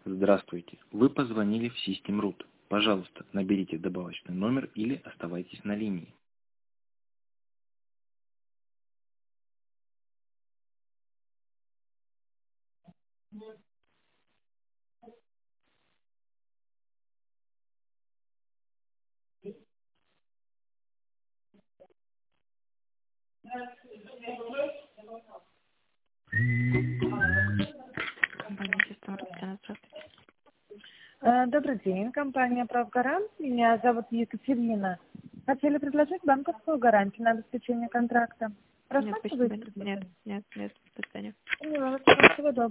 Здравствуйте. Вы позвонили в System.ru. Пожалуйста, наберите добавочный номер или оставайтесь на линии. Компания System.ru. Татьяна, здравствуйте. Добрый день, компания «Правгарант». Меня зовут Екатерина. Хотели предложить банковскую гарантию на обеспечение контракта. Нет, спасибо. Рассматриваете? Нет, до свидания. Всего доброго.